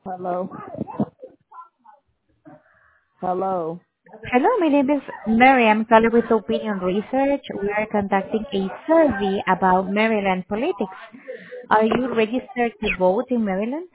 Hello. Hello. Hello, my name is Mary. I'm calling with Opinion Research. We are conducting a survey about Maryland politics. Are you registered to vote in Maryland?